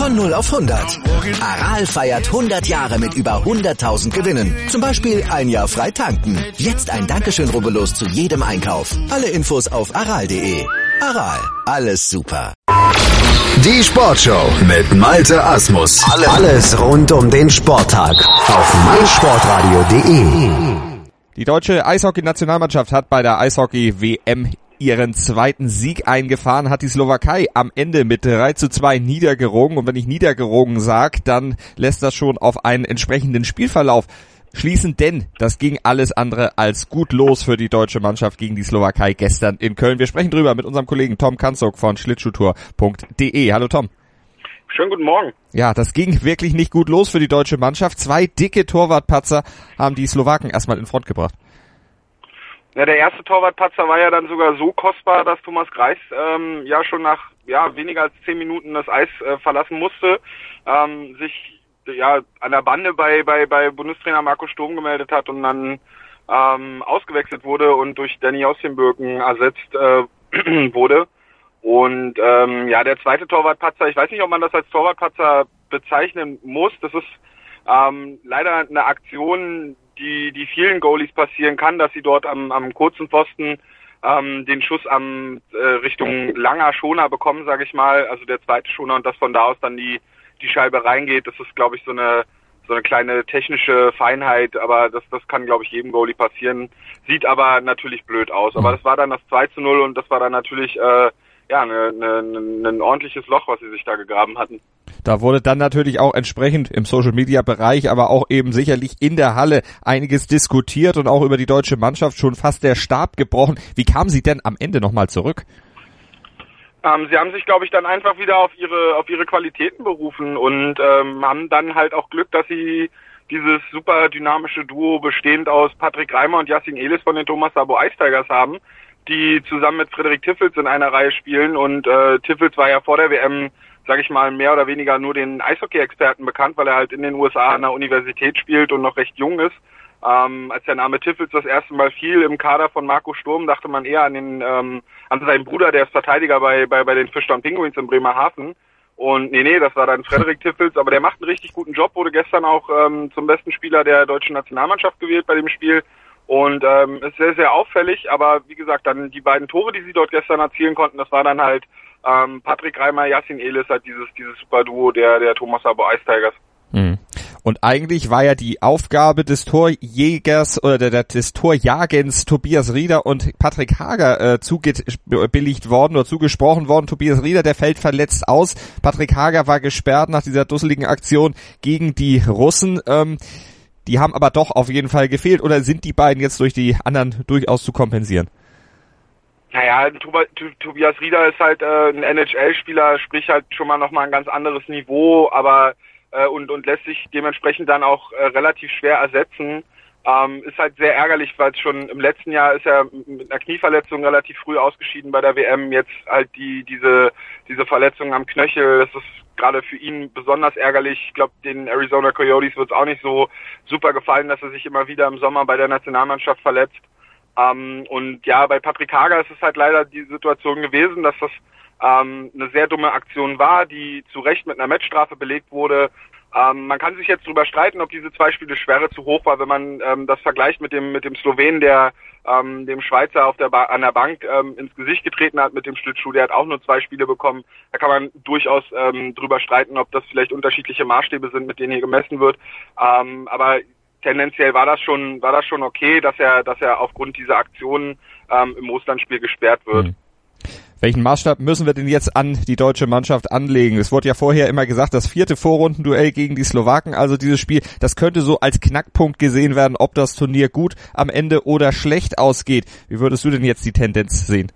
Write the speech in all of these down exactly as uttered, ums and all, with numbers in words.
Von null auf hundert. Aral feiert hundert Jahre mit über hunderttausend Gewinnen. Zum Beispiel ein Jahr frei tanken. Jetzt ein Dankeschön, rubbellos zu jedem Einkauf. Alle Infos auf aral punkt de. Aral, alles super. Die Sportshow mit Malte Asmus. Alles rund um den Sporttag auf meinsportradio punkt de. Die deutsche Eishockey-Nationalmannschaft hat bei der Eishockey-W M ihren zweiten Sieg eingefahren, hat die Slowakei am Ende mit drei zu zwei niedergerungen. Und wenn ich niedergerungen sage, dann lässt das schon auf einen entsprechenden Spielverlauf schließen, denn das ging alles andere als gut los für die deutsche Mannschaft gegen die Slowakei gestern in Köln. Wir sprechen drüber mit unserem Kollegen Tom Kanzok von schlittschuhtour punkt de. Hallo Tom. Schönen guten Morgen. Ja, das ging wirklich nicht gut los für die deutsche Mannschaft. Zwei dicke Torwartpatzer haben die Slowaken erstmal in Front gebracht. Ja, der erste Torwartpatzer war ja dann sogar so kostbar, dass Thomas Greiss ähm, ja schon nach ja weniger als zehn Minuten das Eis äh, verlassen musste, ähm, sich ja an der Bande bei bei bei Bundestrainer Marco Sturm gemeldet hat und dann ähm, ausgewechselt wurde und durch Danny Austenbürgen ersetzt äh, wurde. Und ähm, ja, der zweite Torwartpatzer, ich weiß nicht, ob man das als Torwartpatzer bezeichnen muss. Das ist ähm, leider eine Aktion, die die vielen Goalies passieren kann, dass sie dort am, am kurzen Pfosten ähm, den Schuss am äh, Richtung langer Schoner bekommen, sage ich mal, also der zweite Schoner, und dass von da aus dann die die Scheibe reingeht. Das ist, glaube ich, so eine so eine kleine technische Feinheit, aber das das kann, glaube ich, jedem Goalie passieren. Sieht aber natürlich blöd aus. Aber das war dann das zwei zu null und das war dann natürlich äh, ja eine, eine, ein ordentliches Loch, was sie sich da gegraben hatten. Da wurde dann natürlich auch entsprechend im Social-Media-Bereich, aber auch eben sicherlich in der Halle einiges diskutiert und auch über die deutsche Mannschaft schon fast der Stab gebrochen. Wie kamen sie denn am Ende nochmal zurück? Ähm, sie haben sich, glaube ich, dann einfach wieder auf ihre auf ihre Qualitäten berufen und ähm, haben dann halt auch Glück, dass sie dieses super dynamische Duo bestehend aus Patrick Reimer und Yassin Elis von den Thomas Sabo Ice Tigers haben, die zusammen mit Frederik Tiffels in einer Reihe spielen. Und äh, Tiffels war ja vor der W M, sage ich mal, mehr oder weniger nur den Eishockey-Experten bekannt, weil er halt in den U S A an der Universität spielt und noch recht jung ist. Ähm, als der Name Tiffels das erste Mal fiel im Kader von Marco Sturm, dachte man eher an den ähm, an seinen Bruder, der ist Verteidiger bei bei bei den Fischtown Penguins in Bremerhaven. Und nee, nee, das war dann Frederik Tiffels, aber der macht einen richtig guten Job, wurde gestern auch ähm, zum besten Spieler der deutschen Nationalmannschaft gewählt bei dem Spiel. Und ähm, ist sehr, sehr auffällig, aber wie gesagt, dann die beiden Tore, die sie dort gestern erzielen konnten, das war dann halt ähm, Patrick Reimer, Yassin Elis, halt dieses dieses super Duo der der Thomas Sabo Ice Tigers. Mhm. Und eigentlich war ja die Aufgabe des Torjägers oder der, des Torjagens Tobias Rieder und Patrick Hager äh, zugebilligt worden oder zugesprochen worden. Tobias Rieder, der fällt verletzt aus. Patrick Hager war gesperrt nach dieser dusseligen Aktion gegen die Russen. Ähm, die haben aber doch auf jeden Fall gefehlt. Oder sind die beiden jetzt durch die anderen durchaus zu kompensieren? Naja, Tobias Rieder ist halt äh, ein N H L-Spieler, sprich halt schon mal nochmal ein ganz anderes Niveau, aber äh, und und lässt sich dementsprechend dann auch äh, relativ schwer ersetzen. Ähm, ist halt sehr ärgerlich, weil es schon im letzten Jahr ist er mit einer Knieverletzung relativ früh ausgeschieden bei der W M. Jetzt halt die diese diese Verletzung am Knöchel, das ist gerade für ihn besonders ärgerlich. Ich glaube, den Arizona Coyotes wird es auch nicht so super gefallen, dass er sich immer wieder im Sommer bei der Nationalmannschaft verletzt. Ähm, und ja, bei Patrick Hager ist es halt leider die Situation gewesen, dass das ähm, eine sehr dumme Aktion war, die zu Recht mit einer Matchstrafe belegt wurde. Ähm, man kann sich jetzt drüber streiten, ob diese zwei Spiele Sperre zu hoch war, wenn man ähm, das vergleicht mit dem mit dem Slowenen, der ähm, dem Schweizer auf der ba- an der Bank ähm, ins Gesicht getreten hat mit dem Schlittschuh. Der hat auch nur zwei Spiele bekommen. Da kann man durchaus ähm, drüber streiten, ob das vielleicht unterschiedliche Maßstäbe sind, mit denen hier gemessen wird. Ähm, aber tendenziell war das schon war das schon okay, dass er dass er aufgrund dieser Aktionen ähm, im Russlandspiel gesperrt wird. Mhm. Welchen Maßstab müssen wir denn jetzt an die deutsche Mannschaft anlegen? Es wurde ja vorher immer gesagt, das vierte Vorrundenduell gegen die Slowaken, also dieses Spiel, das könnte so als Knackpunkt gesehen werden, ob das Turnier gut am Ende oder schlecht ausgeht. Wie würdest du denn jetzt die Tendenz sehen?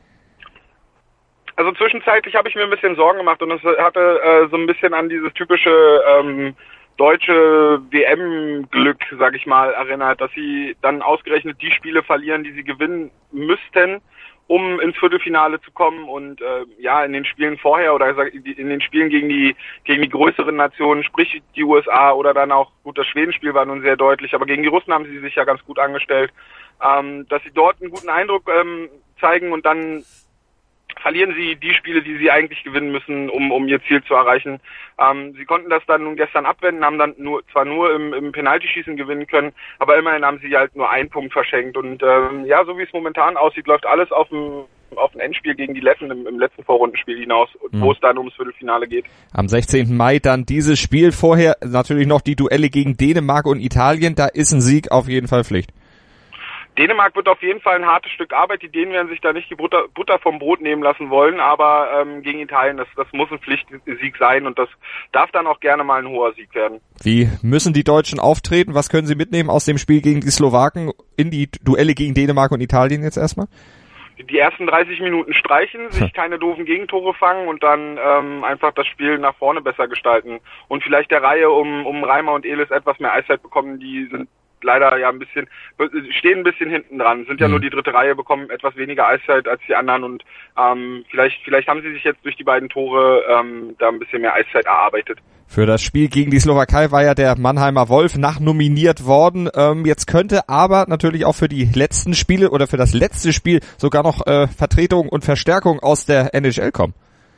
Also zwischenzeitlich habe ich mir ein bisschen Sorgen gemacht und es hatte äh, so ein bisschen an dieses typische ähm, deutsche W M-Glück, sag ich mal, erinnert, dass sie dann ausgerechnet die Spiele verlieren, die sie gewinnen müssten, um ins Viertelfinale zu kommen. Und äh, ja, in den Spielen vorher oder in den Spielen gegen die gegen die größeren Nationen, sprich die U S A oder dann auch, gut, das Schwedenspiel war nun sehr deutlich, aber gegen die Russen haben sie sich ja ganz gut angestellt, ähm, dass sie dort einen guten Eindruck ähm, zeigen und dann verlieren sie die Spiele, die sie eigentlich gewinnen müssen, um um ihr Ziel zu erreichen. Ähm, sie konnten das dann nun gestern abwenden, haben dann nur zwar nur im, im Penaltyschießen gewinnen können, aber immerhin haben sie halt nur einen Punkt verschenkt. Und ähm, ja, so wie es momentan aussieht, läuft alles auf dem auf ein Endspiel gegen die Letten im, im letzten Vorrundenspiel hinaus, wo mhm. es dann ums Viertelfinale geht. Am sechzehnten Mai dann dieses Spiel, vorher natürlich noch die Duelle gegen Dänemark und Italien, da ist ein Sieg auf jeden Fall Pflicht. Dänemark wird auf jeden Fall ein hartes Stück Arbeit. Die Dänen werden sich da nicht die Butter, Butter vom Brot nehmen lassen wollen, aber ähm, gegen Italien, das, das muss ein Pflichtsieg sein und das darf dann auch gerne mal ein hoher Sieg werden. Wie müssen die Deutschen auftreten? Was können sie mitnehmen aus dem Spiel gegen die Slowaken in die Duelle gegen Dänemark und Italien jetzt erstmal? Die ersten dreißig Minuten streichen, sich keine doofen Gegentore fangen und dann ähm, einfach das Spiel nach vorne besser gestalten. Und vielleicht der Reihe um, um Reimer und Elis etwas mehr Eiszeit bekommen, die sind leider ja ein bisschen, stehen ein bisschen hinten dran, sind ja mhm. nur die dritte Reihe, bekommen etwas weniger Eiszeit als die anderen und ähm, vielleicht vielleicht haben sie sich jetzt durch die beiden Tore ähm, da ein bisschen mehr Eiszeit erarbeitet. Für das Spiel gegen die Slowakei war ja der Mannheimer Wolf nachnominiert worden. Ähm, jetzt könnte aber natürlich auch für die letzten Spiele oder für das letzte Spiel sogar noch äh, Vertretung und Verstärkung aus der N H L kommen.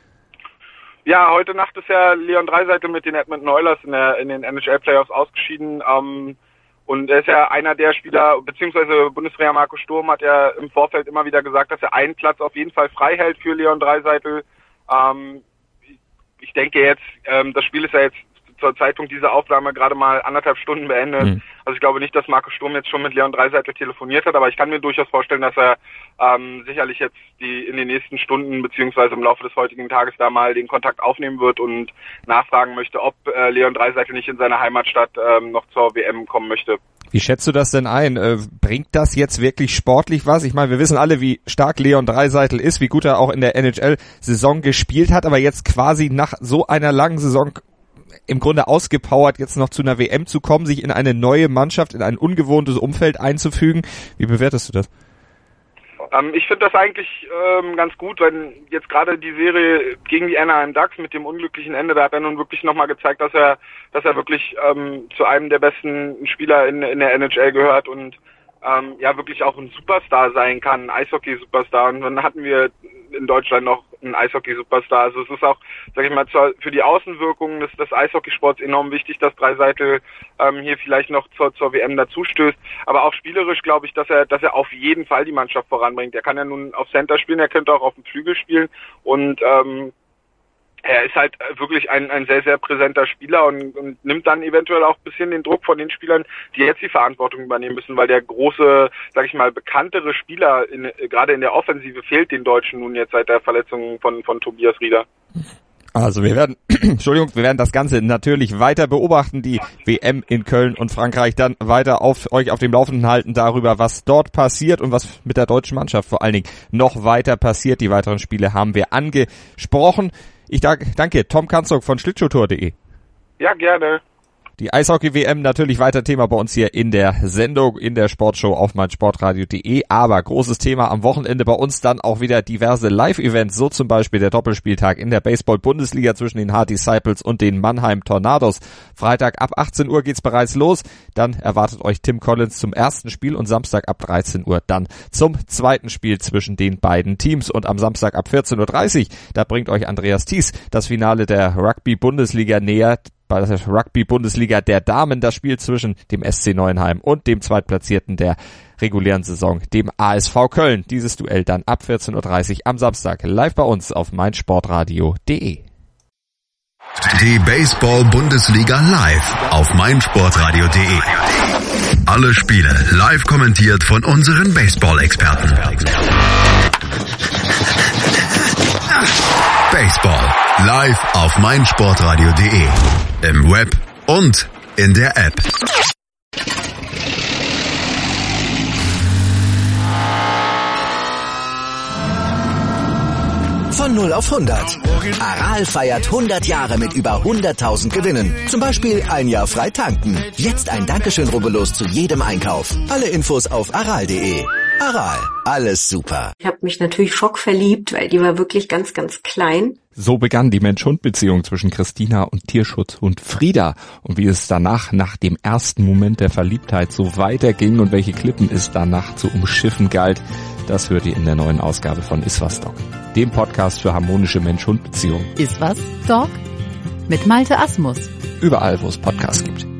Ja, heute Nacht ist ja Leon Draisaitl mit den Edmonton Oilers in, der, in den N H L Playoffs ausgeschieden. Ähm, Und er ist ja einer der Spieler, beziehungsweise Bundestrainer Marco Sturm hat ja im Vorfeld immer wieder gesagt, dass er einen Platz auf jeden Fall frei hält für Leon Draisaitl. Ähm, ich denke jetzt, ähm, das Spiel ist ja jetzt zur Zeitpunkt dieser Aufnahme gerade mal anderthalb Stunden beendet. Mhm. Also ich glaube nicht, dass Marco Sturm jetzt schon mit Leon Draisaitl telefoniert hat, aber ich kann mir durchaus vorstellen, dass er ähm, sicherlich jetzt die in den nächsten Stunden beziehungsweise im Laufe des heutigen Tages da mal den Kontakt aufnehmen wird und nachfragen möchte, ob äh, Leon Draisaitl nicht in seine Heimatstadt ähm, noch zur W M kommen möchte. Wie schätzt du das denn ein? Äh, bringt das jetzt wirklich sportlich was? Ich meine, wir wissen alle, wie stark Leon Draisaitl ist, wie gut er auch in der N H L-Saison gespielt hat, aber jetzt quasi nach so einer langen Saison im Grunde ausgepowert, jetzt noch zu einer W M zu kommen, sich in eine neue Mannschaft, in ein ungewohntes Umfeld einzufügen. Wie bewertest du das? Ähm, ich finde das eigentlich ähm, ganz gut, weil jetzt gerade die Serie gegen die Anaheim Ducks mit dem unglücklichen Ende, da hat er nun wirklich nochmal gezeigt, dass er dass er wirklich ähm, zu einem der besten Spieler in, in der N H L gehört und ähm, ja wirklich auch ein Superstar sein kann, ein Eishockey-Superstar. Und dann hatten wir in Deutschland noch einen Eishockey-Superstar. Also es ist auch, sag ich mal, zur, für die Außenwirkungen des, des Eishockeysports enorm wichtig, dass Draisaitl ähm, hier vielleicht noch zur, zur W M dazustößt. Aber auch spielerisch glaube ich, dass er, dass er auf jeden Fall die Mannschaft voranbringt. Er kann ja nun auf Center spielen, er könnte auch auf dem Flügel spielen und ähm, er ist halt wirklich ein, ein sehr, sehr präsenter Spieler und, und nimmt dann eventuell auch ein bisschen den Druck von den Spielern, die jetzt die Verantwortung übernehmen müssen, weil der große, sag ich mal, bekanntere Spieler in, gerade in der Offensive fehlt den Deutschen nun jetzt seit der Verletzung von, von Tobias Rieder. Also wir werden, Entschuldigung, wir werden das Ganze natürlich weiter beobachten, die W M in Köln und Frankreich, dann weiter auf euch auf dem Laufenden halten darüber, was dort passiert und was mit der deutschen Mannschaft vor allen Dingen noch weiter passiert. Die weiteren Spiele haben wir angesprochen. Ich danke Tom Kanzog von schlittschuhtour punkt de. Ja, gerne. Die Eishockey-W M natürlich weiter Thema bei uns hier in der Sendung, in der Sportshow auf meinsportradio punkt de. Aber großes Thema am Wochenende bei uns dann auch wieder diverse Live-Events, so zum Beispiel der Doppelspieltag in der Baseball-Bundesliga zwischen den Hart Disciples und den Mannheim Tornados. Freitag ab achtzehn Uhr geht's bereits los. Dann erwartet euch Tim Collins zum ersten Spiel und Samstag ab dreizehn Uhr dann zum zweiten Spiel zwischen den beiden Teams. Und am Samstag ab vierzehn Uhr dreißig, da bringt euch Andreas Thies das Finale der Rugby-Bundesliga näher. Bei der Rugby-Bundesliga der Damen das Spiel zwischen dem S C Neuenheim und dem Zweitplatzierten der regulären Saison, dem A S V Köln. Dieses Duell dann ab vierzehn Uhr dreißig am Samstag live bei uns auf meinsportradio punkt de. Die Baseball-Bundesliga live auf meinsportradio punkt de. Alle Spiele live kommentiert von unseren Baseball-Experten. Baseball live auf meinsportradio punkt de. Im Web und in der App. Von null auf hundert. Aral feiert hundert Jahre mit über hunderttausend Gewinnen. Zum Beispiel ein Jahr frei tanken. Jetzt ein Dankeschön, rubbellos zu jedem Einkauf. Alle Infos auf aral punkt de. Aral, alles super. Ich habe mich natürlich schockverliebt, weil die war wirklich ganz, ganz klein. So begann die Mensch-Hund-Beziehung zwischen Christina und Tierschutzhund Frieda. Und wie es danach, nach dem ersten Moment der Verliebtheit, so weiterging und welche Klippen es danach zu umschiffen galt, das hört ihr in der neuen Ausgabe von Iswas Dog, dem Podcast für harmonische Mensch-Hund-Beziehungen. Iswas Dog? Mit Malte Asmus. Überall, wo es Podcasts gibt.